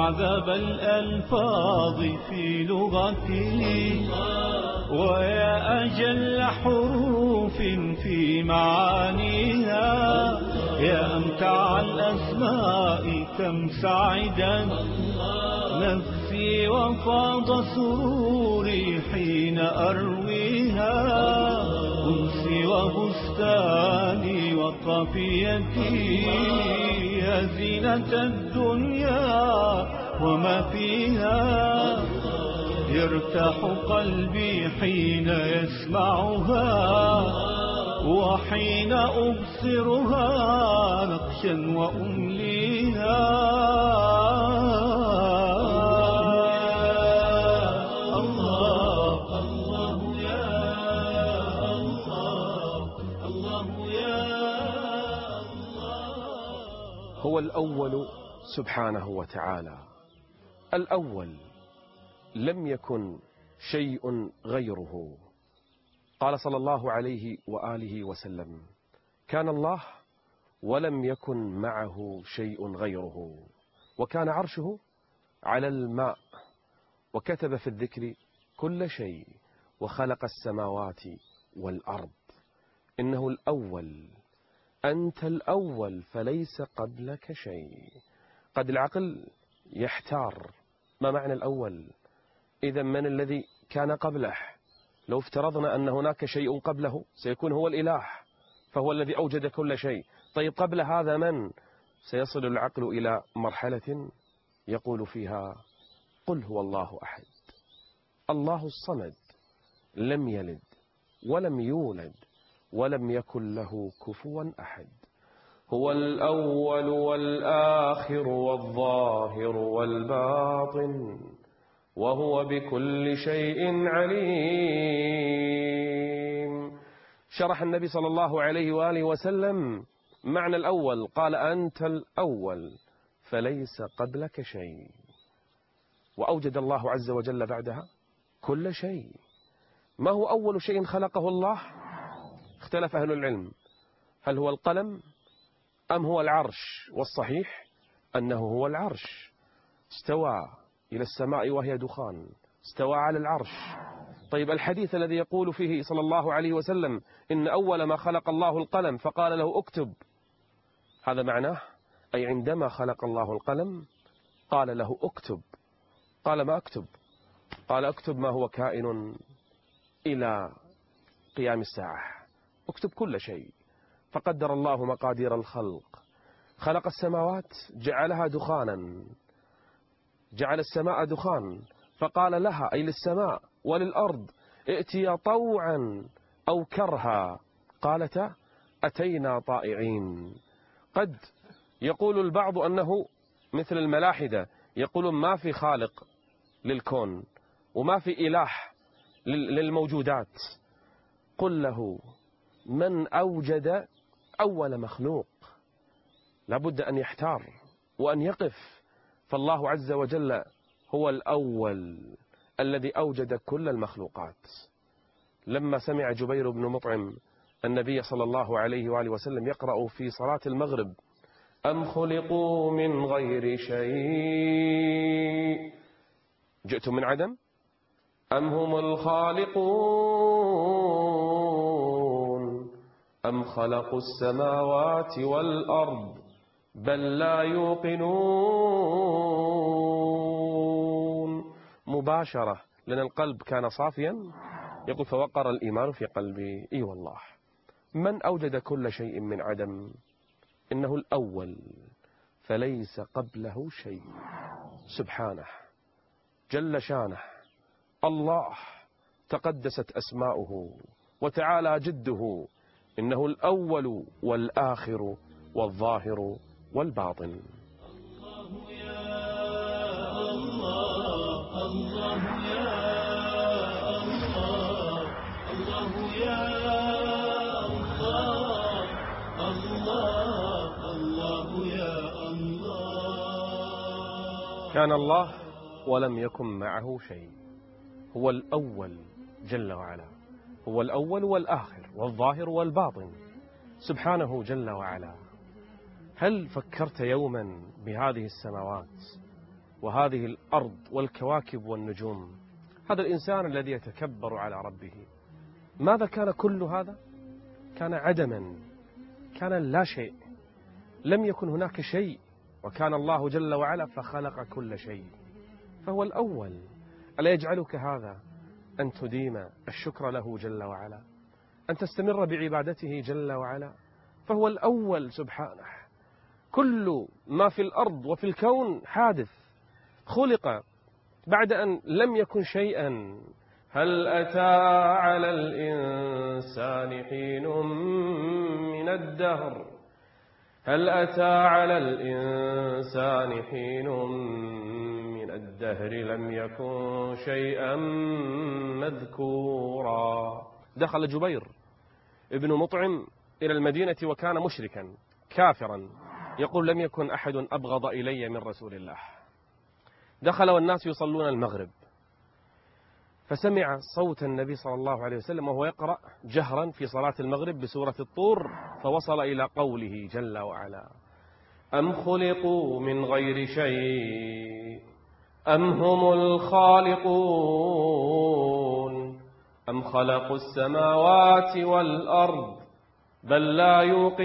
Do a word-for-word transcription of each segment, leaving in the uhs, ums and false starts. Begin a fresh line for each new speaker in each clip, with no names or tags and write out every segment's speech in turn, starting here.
أعذب الألفاظ في لغتي، ويا أجل حروف في معانيها، يا أمتع الأسماء كم سعدت نفسي وفاض سروري حين أرويها، أنسي وبستاني وقافيتي، يا زينة الدنيا وما فيها، يرتاح قلبي حين يسمعها، وحين أبصرها نقشا وأمليها. الله الله يا الله، الله يا الله.
هو الأول سبحانه وتعالى، الأول لم يكن شيء غيره. قال صلى الله عليه وآله وسلم: كان الله ولم يكن معه شيء غيره، وكان عرشه على الماء، وكتب في الذكر كل شيء، وخلق السماوات والأرض. إنه الأول، أنت الأول فليس قبلك شيء. قد العقل يحتار، ما معنى الأول؟ إذا من الذي كان قبله؟ لو افترضنا أن هناك شيء قبله سيكون هو الإله، فهو الذي أوجد كل شيء. طيب قبل هذا من؟ سيصل العقل إلى مرحلة يقول فيها: قل هو الله أحد، الله الصمد، لم يلد ولم يولد ولم يكن له كفوا أحد. هو الأول والآخر والظاهر والباطن، وهو بكل شيء عليم. شرح النبي صلى الله عليه وآله وسلم معنى الأول، قال: أنت الأول فليس قبلك شيء. وأوجد الله عز وجل بعدها كل شيء. ما هو أول شيء خلقه الله؟ اختلف أهل العلم، هل هو القلم أم هو العرش؟ والصحيح أنه هو العرش. استوى إلى السماء وهي دخان، استوى على العرش. طيب الحديث الذي يقول فيه صلى الله عليه وسلم إن أول ما خلق الله القلم فقال له اكتب، هذا معناه أي عندما خلق الله القلم قال له اكتب. قال: ما أكتب؟ قال: اكتب ما هو كائن إلى قيام الساعة، اكتب كل شيء. فقدر الله مقادير الخلق، خلق السماوات جعلها دخانا، جعل السماء دخان، فقال لها أي للسماء وللأرض: ائتيا طوعا أو كرها، قالتا أتينا طائعين. قد يقول البعض أنه مثل الملاحدة، يقولون ما في خالق للكون وما في إله للموجودات. قل له: من أوجد أول مخلوق؟ لابد أن يحتار وأن يقف. فالله عز وجل هو الأول الذي أوجد كل المخلوقات. لما سمع جبير بن مطعم النبي صلى الله عليه وآله وسلم يقرأ في صلاة المغرب: أم خلقوا من غير شيء، جئتم من عدم، أم هم الخالقون، أم خلقوا السماوات والأرض بل لا يوقنون. مباشرة، لأن القلب كان صافيا. يقول: فوقر الإيمان في قلبي. إي والله، من أوجد كل شيء من عدم؟ إنه الأول فليس قبله شيء، سبحانه جل شانه. الله تقدست أسماؤه وتعالى جده. إنه الأول والآخر والظاهر والباطن.
الله يا الله، الله يا الله، الله يا الله، الله الله يا الله.
كان الله ولم يكن معه شيء. هو الأول جل وعلا، هو الأول والآخر والظاهر والباطن، سبحانه جل وعلا. هل فكرت يوما بهذه السماوات وهذه الأرض والكواكب والنجوم. هذا الإنسان الذي يتكبر على ربه، ماذا كان كل هذا؟ كان عدما، كان لا شيء، لم يكن هناك شيء، وكان الله جل وعلا فخلق كل شيء، فهو الأول. ألا يجعلك هذا أن تديم الشكر له جل وعلا، أن تستمر بعبادته جل وعلا، فهو الأول سبحانه. كل ما في الأرض وفي الكون حادث، خلق بعد أن لم يكن شيئا. هل أتى على الإنسان حين من الدهر هل أتى على الإنسان حين من الدهر لم يكن شيئا مذكورا. دخل جبير ابن مطعم إلى المدينة وكان مشركا كافرا، يقول لم يكن أحد أبغض إلي من رسول الله. دخل والناس يصلون المغرب، فسمع صوت النبي صلى الله عليه وسلم وهو يقرأ جهرا في صلاة المغرب بسورة الطور، فوصل إلى قوله جل وعلا: أم خلقوا من غير شيء أم هم الخالقون أم خلقوا السماوات والأرض بل لا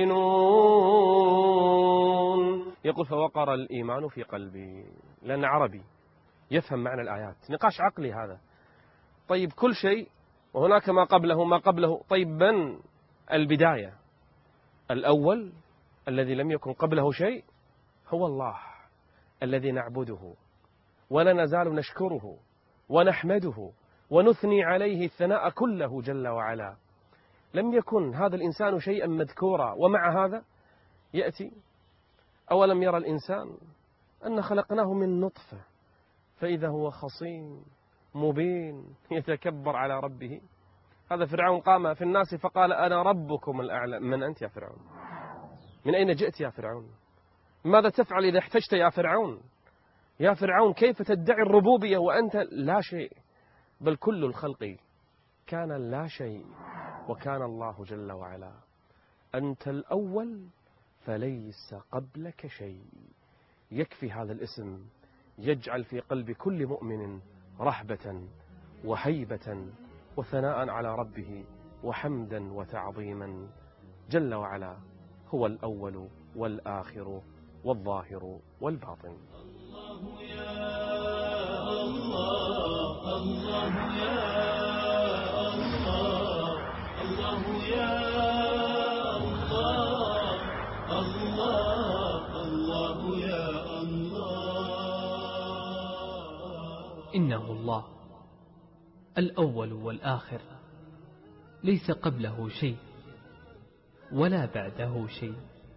يوقنون. يقول فوقر الإيمان في قلبي، لأن عربي يفهم معنى الآيات، نقاش عقلي هذا. طيب كل شيء وهناك ما قبله ما قبله، طيب من البداية؟ الأول الذي لم يكن قبله شيء هو الله الذي نعبده ولا نزال نشكره ونحمده ونثني عليه الثناء كله جل وعلا. لم يكن هذا الإنسان شيئا مذكورا، ومع هذا يأتي: أولم يرى الإنسان أن خلقناه من نطفة فإذا هو خصيم مبين يتكبر على ربه. هذا فرعون قام في الناس فقال: أنا ربكم الأعلى. من أنت يا فرعون؟ من أين جئت يا فرعون؟ ماذا تفعل إذا احتجت يا فرعون؟ يا فرعون كيف تدعي الربوبية وأنت لا شيء؟ بل كل الخلق كان لا شيء، وكان الله جل وعلا. أنت الأول فليس قبلك شيء. يكفي هذا الاسم يجعل في قلب كل مؤمن رهبة وهيبة وثناء على ربه وحمدا وتعظيما. جل وعلا هو الأول والآخر والظاهر والباطن.
الله يا الله، الله يا الله، الله يا الله، الله الله يا الله.
إنه الله الأول والآخر، ليس قبله شيء ولا بعده شيء،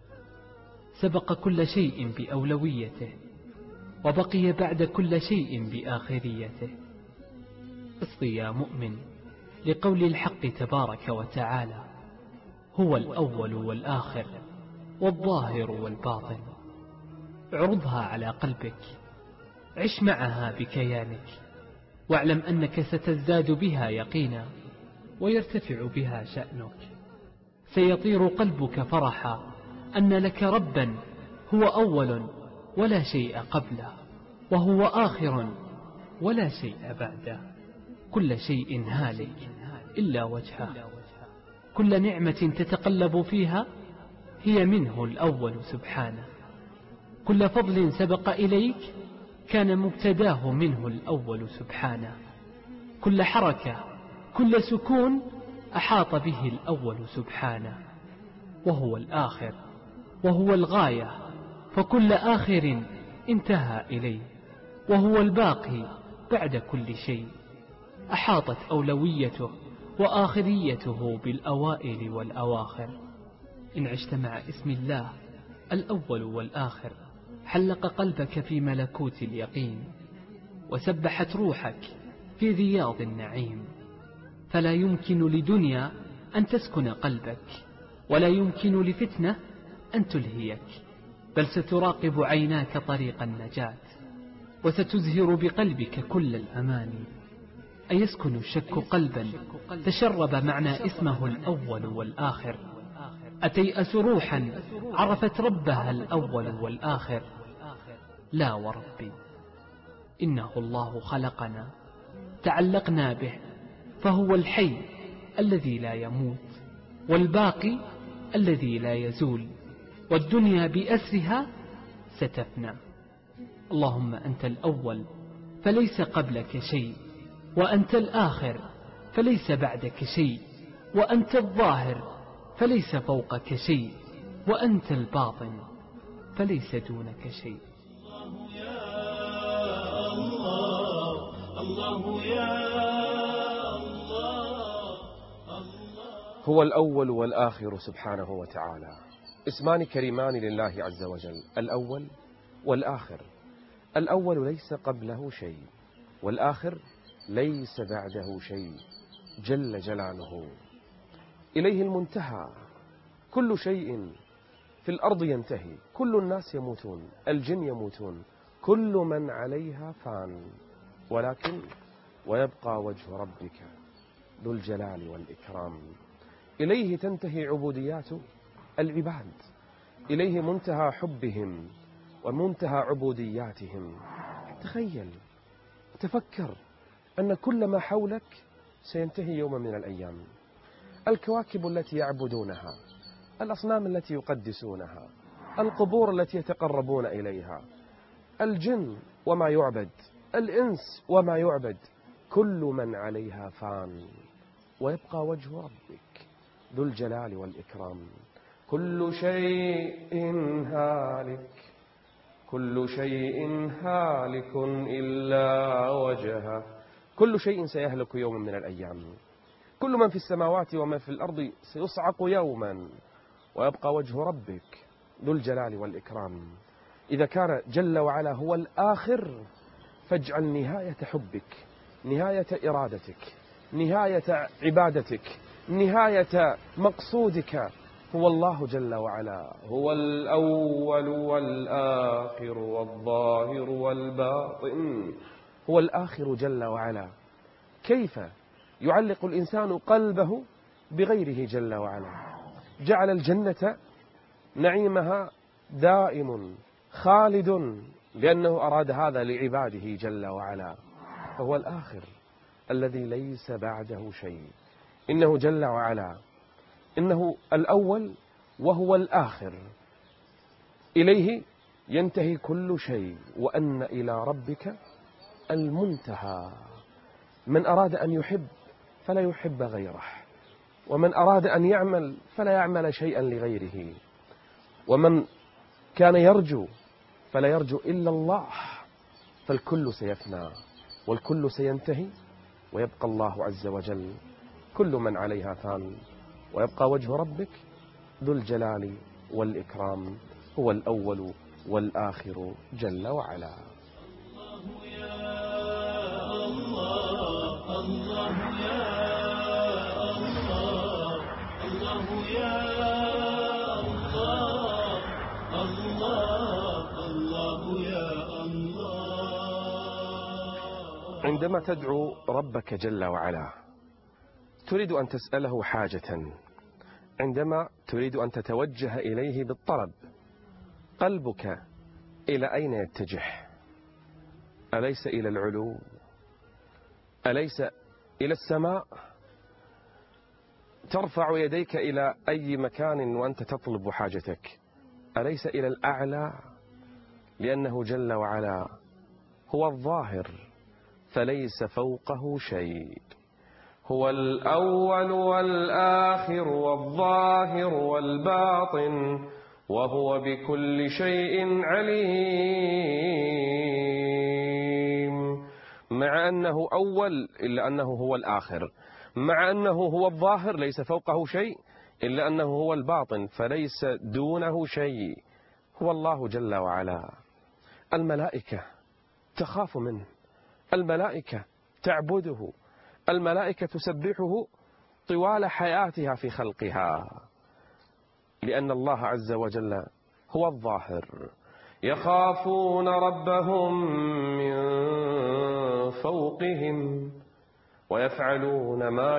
سبق كل شيء بأولويته وبقي بعد كل شيء بآخريته. اصغي يا مؤمن لقول الحق تبارك وتعالى: هو الأول والآخر والظاهر والباطن. اعرضها على قلبك، عش معها بكيانك، واعلم أنك ستزداد بها يقينا ويرتفع بها شأنك. سيطير قلبك فرحا أن لك ربا هو أول ولا شيء قبله، وهو آخر ولا شيء بعده. كل شيء هالك إلا وجهه، كل نعمة تتقلب فيها هي منه الأول سبحانه. كل فضل سبق إليك كان مبتداه منه الأول سبحانه. كل حركة كل سكون أحاط به الأول سبحانه. وهو الآخر وهو الغاية، فكل آخر انتهى إليه. وهو الباقي بعد كل شيء، أحاطت أولويته وآخريته بالأوائل والأواخر. إن عشت مع اسم الله الأول والآخر حلق قلبك في ملكوت اليقين، وسبحت روحك في رياض النعيم. فلا يمكن لدنيا أن تسكن قلبك، ولا يمكن لفتنة أن تلهيك، بل ستراقب عيناك طريق النجاة، وستزهر بقلبك كل الأماني. أيسكن الشك قلبا تشرب معنى اسمه الأول والآخر؟ أتيأس روحا عرفت ربها الأول والآخر؟ لا وربي، إنه الله خلقنا، تعلقنا به، فهو الحي الذي لا يموت، والباقي الذي لا يزول، والدنيا بأسرها ستفنى. اللهم أنت الأول فليس قبلك شيء، وأنت الآخر فليس بعدك شيء، وأنت الظاهر فليس فوقك شيء، وأنت الباطن فليس دونك شيء.
الله يا الله، الله يا الله، الله.
هو الأول والآخر سبحانه وتعالى، اسمان كريمان لله عز وجل، الأول والآخر. الأول ليس قبله شيء، والآخر ليس بعده شيء، جل جلاله. إليه المنتهى، كل شيء في الأرض ينتهي، كل الناس يموتون، الجن يموتون، كل من عليها فان، ولكن ويبقى وجه ربك ذو الجلال والإكرام. إليه تنتهي عبوديات العباد، إليه منتهى حبهم ومنتهى عبودياتهم. تخيل، تفكر أن كل ما حولك سينتهي يوم من الأيام. الكواكب التي يعبدونها، الأصنام التي يقدسونها، القبور التي يتقربون إليها، الجن وما يعبد، الإنس وما يعبد، كل من عليها فان، ويبقى وجه ربك ذو الجلال والإكرام. كل شيء هالك، كل شيء هالك إلا وجهه. كل شيء سيهلك يوم من الأيام، كل من في السماوات ومن في الأرض سيصعق يوما، ويبقى وجه ربك ذو الجلال والإكرام. إذا كان جل وعلا هو الآخر، فاجعل نهاية حبك، نهاية إرادتك، نهاية عبادتك، نهاية مقصودك هو الله جل وعلا. هو الأول والآخر والظاهر والباطن، هو الآخر جل وعلا. كيف يعلق الإنسان قلبه بغيره جل وعلا؟ جعل الجنة نعيمها دائم خالد، لأنه أراد هذا لعباده جل وعلا. فهو الآخر الذي ليس بعده شيء، إنه جل وعلا، إنه الأول وهو الآخر، إليه ينتهي كل شيء، وأن إلى ربك المنتهى. من أراد أن يحب فلا يحب غيره، ومن أراد أن يعمل فلا يعمل شيئا لغيره، ومن كان يرجو فلا يرجو إلا الله. فالكل سيفنى والكل سينتهي، ويبقى الله عز وجل. كل من عليها فان، ويبقى وجه ربك ذو الجلال والإكرام. هو الأول والآخر جل وعلا.
الله يا الله، الله يا الله، الله يا الله، الله، الله يا الله.
عندما تدعو ربك جل وعلا تريد أن تسأله حاجة، عندما تريد أن تتوجه إليه بالطلب، قلبك إلى أين يتجه؟ أليس إلى العلو؟ أليس إلى السماء؟ ترفع يديك إلى أي مكان وأنت تطلب حاجتك، أليس إلى الأعلى؟ لأنه جل وعلا هو الظاهر فليس فوقه شيء، هو الأول والآخر والظاهر والباطن، وهو بكل شيء عليم. مع أنه أول إلا أنه هو الآخر، مع أنه هو الظاهر ليس فوقه شيء إلا أنه هو الباطن فليس دونه شيء. هو الله جل وعلا. الملائكة تخاف منه، الملائكة تعبده، الملائكة تسبحه طوال حياتها في خلقها، لأن الله عز وجل هو الظاهر. يخافون ربهم من فوقهم ويفعلون ما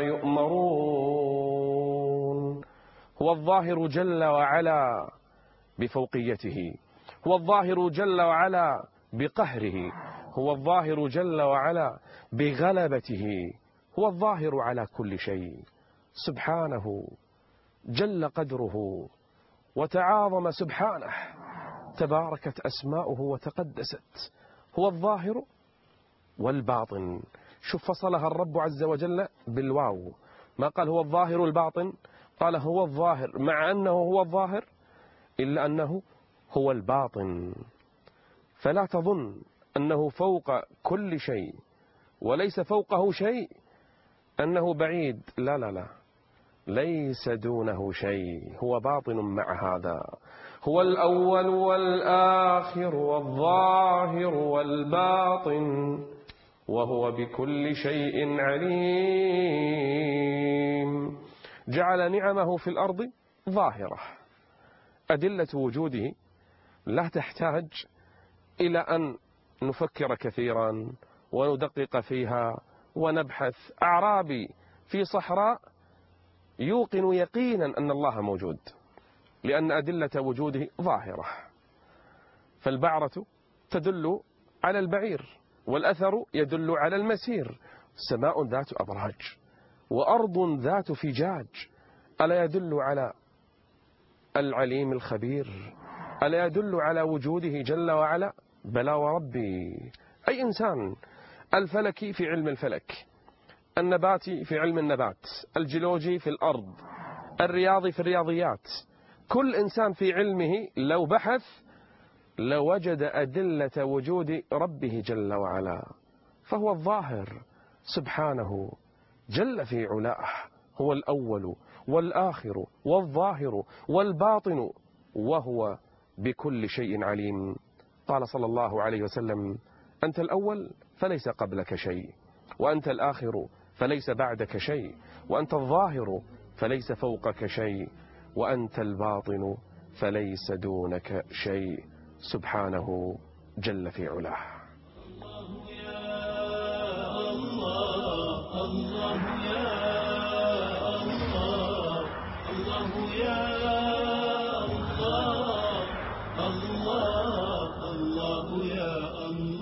يؤمرون. هو الظاهر جل وعلا بفوقيته، هو الظاهر جل وعلا بقهره، هو الظاهر جل وعلا بغلبته، هو الظاهر على كل شيء سبحانه، جل قدره وتعاظم سبحانه، تباركت أسماؤه وتقدست. هو الظاهر والباطن. شوف فصلها الرب عز وجل بالواو، ما قال هو الظاهر الباطن، قال هو الظاهر، مع أنه هو الظاهر إلا أنه هو الباطن. فلا تظن أنه فوق كل شيء وليس فوقه شيء، أنه بعيد، لا لا لا، ليس دونه شيء، هو باطن مع هذا. هو الأول والآخر والظاهر والباطن وهو بكل شيء عليم. جعل نعمه في الأرض ظاهرة، أدلة وجوده لا تحتاج إلى أن نفكر كثيرا وندقق فيها ونبحث. أعرابي في صحراء يوقن يقينا أن الله موجود، لأن أدلة وجوده ظاهرة. فالبعرة تدل على البعير، والأثر يدل على المسير. سماء ذات أبراج وأرض ذات فجاج، ألا يدل على العليم الخبير؟ ألا يدل على وجوده جل وعلا؟ بلى وربي. أي إنسان، الفلكي في علم الفلك، النباتي في علم النبات، الجيولوجي في الأرض، الرياضي في الرياضيات، كل إنسان في علمه لو بحث لوجد أدلة وجود ربه جل وعلا. فهو الظاهر سبحانه جل في علاه، هو الأول والآخر والظاهر والباطن وهو بكل شيء عليم. قال صلى الله عليه وسلم: أنت الأول فليس قبلك شيء، وأنت الآخر فليس بعدك شيء، وأنت الظاهر فليس فوقك شيء، وأنت الباطن فليس دونك شيء، سبحانه جل في علاه.
الله يا الله، الله يا الله، الله يا الله، الله، الله يا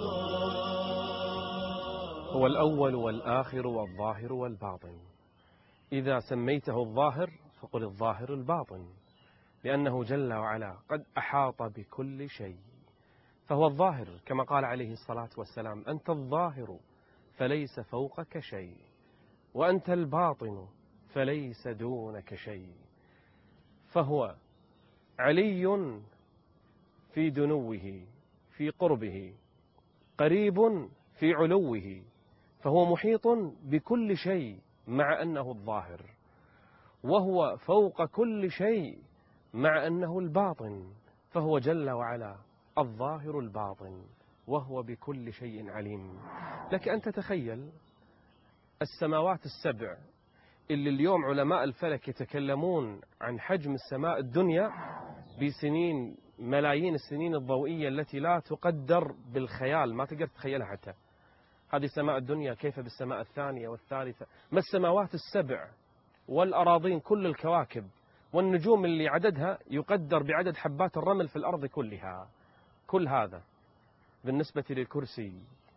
الله.
هو الأول والآخر والظاهر والباطن. إذا سميته الظاهر فقل الظاهر الباطن، لأنه جل وعلا قد أحاط بكل شيء. فهو الظاهر كما قال عليه الصلاة والسلام: أنت الظاهر فليس فوقك شيء، وأنت الباطن فليس دونك شيء. فهو علي في دنوه، في قربه، قريب في علوه، فهو محيط بكل شيء مع أنه الظاهر، وهو فوق كل شيء مع أنه الباطن، فهو جل وعلا الظاهر الباطن وهو بكل شيء عليم. لك أن تتخيل السماوات السبع اللي اليوم علماء الفلك يتكلمون عن حجم السماء الدنيا بسنين، ملايين السنين الضوئية التي لا تقدر بالخيال، ما تقدر تتخيلها حتى. هذه السماء الدنيا، كيف بالسماء الثانية والثالثة؟ ما السماوات السبع والأراضين، كل الكواكب والنجوم اللي عددها يقدر بعدد حبات الرمل في الأرض كلها. كل هذا بالنسبة للكرسي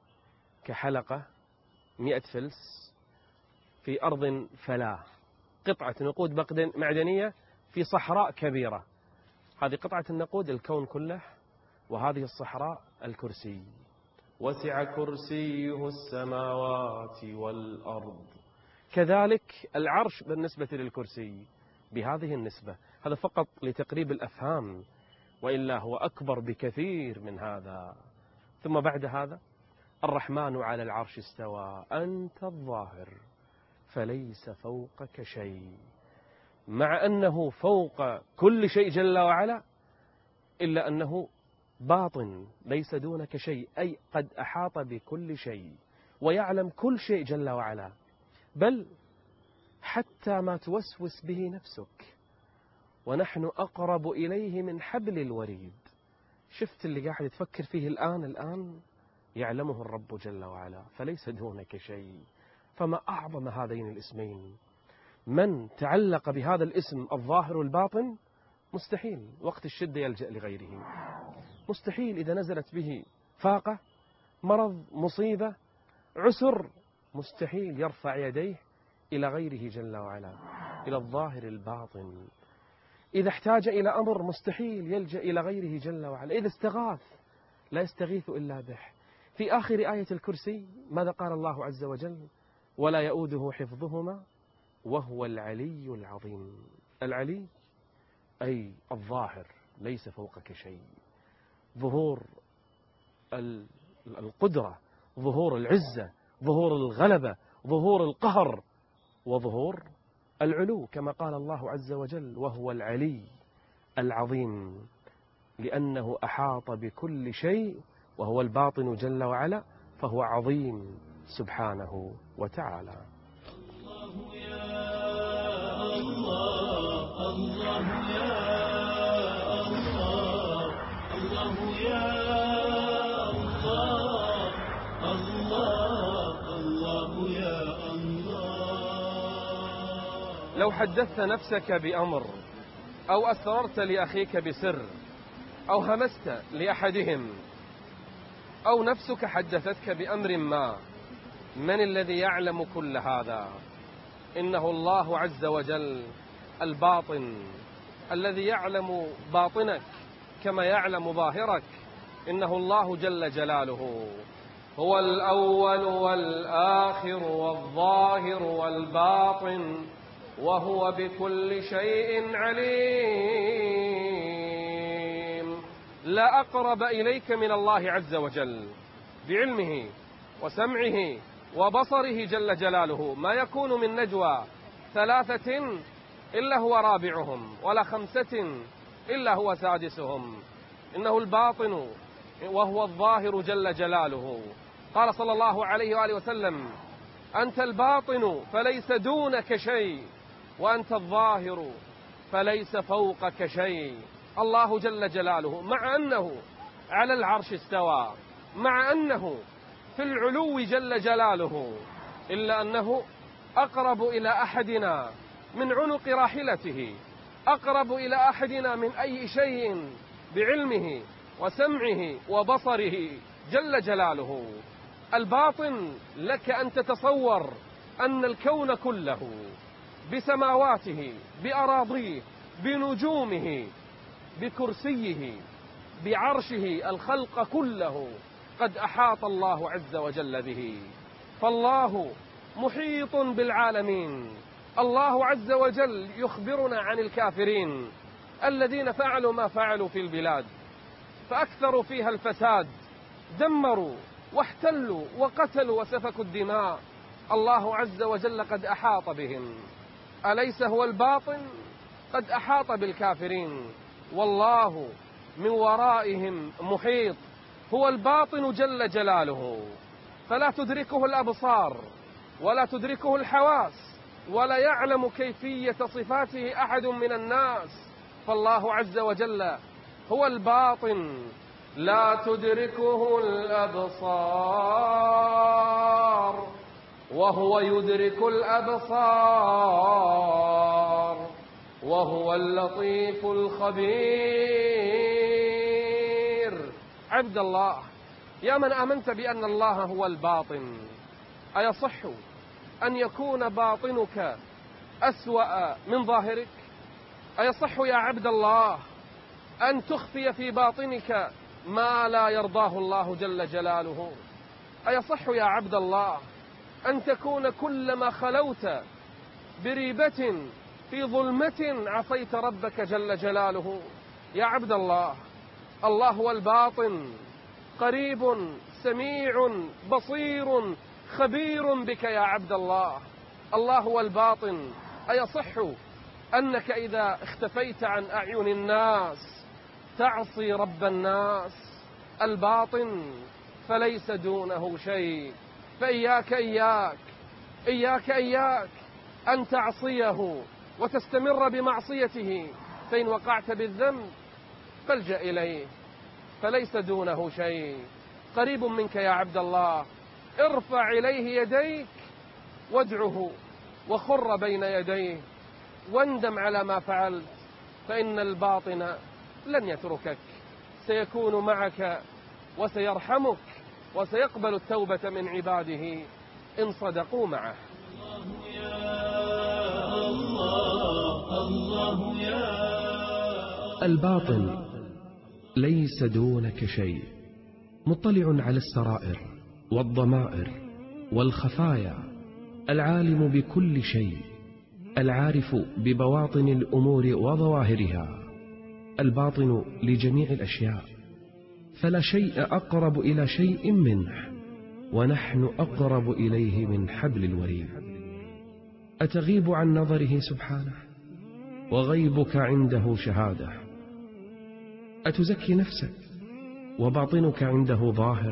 كحلقة مئة فلس في أرض فلاة، قطعة نقود معدنية في صحراء كبيرة. هذه قطعة النقود الكون كله، وهذه الصحراء الكرسي. وسع كرسيه السماوات والأرض. كذلك العرش بالنسبة للكرسي بهذه النسبة. هذا فقط لتقريب الأفهام، وإلا هو أكبر بكثير من هذا. ثم بعد هذا: الرحمن على العرش استوى، أنت الظاهر فليس فوقك شيء، مع أنه فوق كل شيء جل وعلا، إلا أنه باطن ليس دونك شيء، أي قد أحاط بكل شيء ويعلم كل شيء جل وعلا، بل حتى ما توسوس به نفسك، ونحن أقرب إليه من حبل الوريد. شفت اللي قاعد تفكر فيه الآن الآن يعلمه الرب جل وعلا، فليس دونك شيء. فما أعظم هذين الاسمين. من تعلق بهذا الاسم الظاهر الباطن مستحيل وقت الشدة يلجأ لغيره، مستحيل إذا نزلت به فاقة مرض، مصيبة، عسر، مستحيل يرفع يديه إلى غيره جل وعلا، إلى الظاهر الباطن. إذا احتاج إلى أمر مستحيل يلجأ إلى غيره جل وعلا. إذا استغاث لا يستغيث إلا به. في آخر آية الكرسي ماذا قال الله عز وجل؟ ولا يؤوده حفظهما وهو العلي العظيم. العلي أي الظاهر، ليس فوقك شيء. ظهور القدرة، ظهور العزة، ظهور الغلبة، ظهور القهر، وظهور العلو، كما قال الله عز وجل وهو العلي العظيم، لأنه أحاط بكل شيء، وهو الباطن جل وعلا، فهو عظيم سبحانه وتعالى.
الله يا الله، الله يا الله، الله يا الله، الله الله يا الله.
لو حدثت نفسك بأمر أو أسررت لأخيك بسر أو همست لأحدهم أو نفسك حدثتك بأمر ما، من الذي يعلم كل هذا؟ إنه الله عز وجل الباطن، الذي يعلم باطنك كما يعلم ظاهرك. إنه الله جل جلاله هو الأول والآخر والظاهر والباطن، وهو بكل شيء عليم. لا أقرب إليك من الله عز وجل بعلمه وسمعه وبصره جل جلاله. ما يكون من نجوى ثلاثة إلا هو رابعهم، ولا خمسة إلا هو سادسهم. إنه الباطن وهو الظاهر جل جلاله. قال صلى الله عليه وآله وسلم: أنت الباطن فليس دونك شيء، وأنت الظاهر فليس فوقك شيء. الله جل جلاله مع أنه على العرش استوى، مع أنه في العلو جل جلاله، إلا أنه أقرب إلى أحدنا من عنق راحلته، أقرب إلى أحدنا من أي شيء بعلمه وسمعه وبصره جل جلاله. الباطن لك أن تتصور أن الكون كله بسماواته بأراضيه بنجومه بكرسيه بعرشه، الخلق كله قد أحاط الله عز وجل به. فالله محيط بالعالمين. الله عز وجل يخبرنا عن الكافرين الذين فعلوا ما فعلوا في البلاد، فأكثروا فيها الفساد، دمروا واحتلوا وقتلوا وسفكوا الدماء. الله عز وجل قد أحاط بهم. أليس هو الباطن؟ قد أحاط بالكافرين، والله من ورائهم محيط. هو الباطن جل جلاله، فلا تدركه الأبصار ولا تدركه الحواس، ولا يعلم كيفية صفاته أحد من الناس. فالله عز وجل هو الباطن، لا تدركه الأبصار وهو يدرك الأبصار، وهو اللطيف الخبير. عبد الله، يا من آمنت بأن الله هو الباطن، أيصح أن يكون باطنك أسوأ من ظاهرك؟ أيصح يا عبد الله أن تخفي في باطنك ما لا يرضاه الله جل جلاله؟ أيصح يا عبد الله أن تكون كلما خلوت بريبة في ظلمة عصيت ربك جل جلاله؟ يا عبد الله، الله هو الباطن، قريب سميع بصير خبير بك يا عبد الله. الله هو الباطن. أيصح أنك إذا اختفيت عن أعين الناس تعصي رب الناس؟ الباطن فليس دونه شيء. فإياك إياك إياك إياك أن تعصيه وتستمر بمعصيته، فإن وقعت بالذنب فالجأ إليه، فليس دونه شيء. قريب منك يا عبد الله. ارفع إليه يديك وادعه وخر بين يديه واندم على ما فعلت، فإن الباطن لن يتركك، سيكون معك وسيرحمك وسيقبل التوبة من عباده إن صدقوا معه.
الباطن ليس دونك شيء، مطلع على السرائر والضمائر والخفايا، العالم بكل شيء، العارف ببواطن الأمور وظواهرها، الباطن لجميع الأشياء، فلا شيء أقرب إلى شيء منه، ونحن أقرب إليه من حبل الوريد. أتغيب عن نظره سبحانه؟ وغيبك عنده شهادة. أتزكي نفسك وباطنك عنده ظاهر؟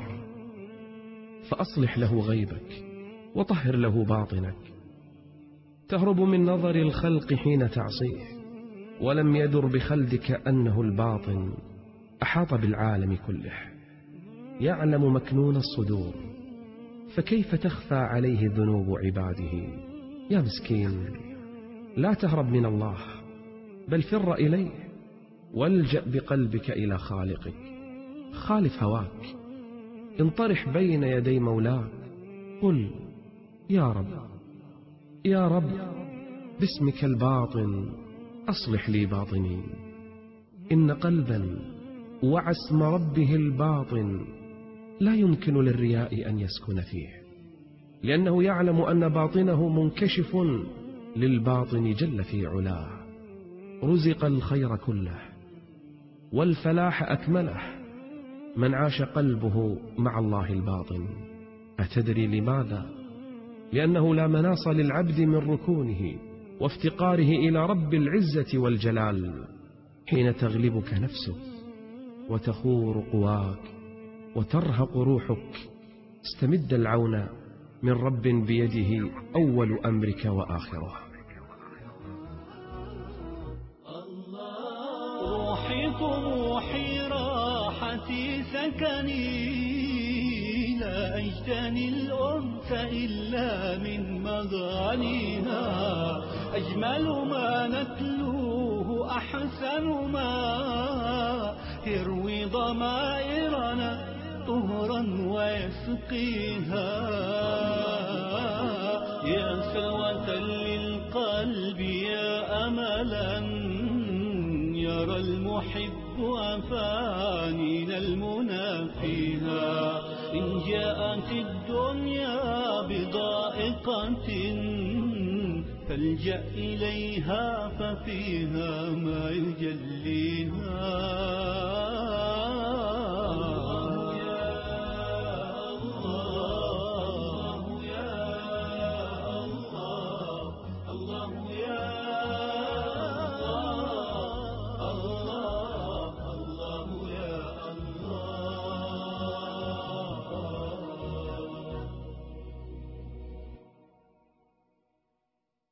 فأصلح له غيبك وطهر له باطنك. تهرب من نظر الخلق حين تعصيه، ولم يدر بخلدك أنه الباطن أحاط بالعالم كله، يعلم مكنون الصدور، فكيف تخفى عليه ذنوب عباده؟ يا مسكين، لا تهرب من الله، بل فر إليه، والجأ بقلبك إلى خالقك. خالف هواك، انطرح بين يدي مولاك، قل يا رب يا رب باسمك الباطن أصلح لي باطني. إن قلبا وعى اسم ربه الباطن لا يمكن للرياء أن يسكن فيه، لأنه يعلم أن باطنه منكشف للباطن جل في علاه. رزق الخير كله والفلاح أكمله من عاش قلبه مع الله الباطن. أتدري لماذا؟ لأنه لا مناص للعبد من ركونه وافتقاره إلى رب العزة والجلال حين تغلبك نفسك وتخور قواك وترهق روحك. استمد العون من رب بيده أول أمرك وآخره.
روحي طموحي راحتي سكني، لا أجتني الأنس إلا من مغانيها. أجمل ما نتلوه أحسن ما يروي ضمائرنا طهرا ويسقيها. يا سلوة للقلب يا أملا يرى المحب أفانينا المنى فيها. إن جاءت الدنيا بضائقة فالجأ إليها ففيها ما يجليها.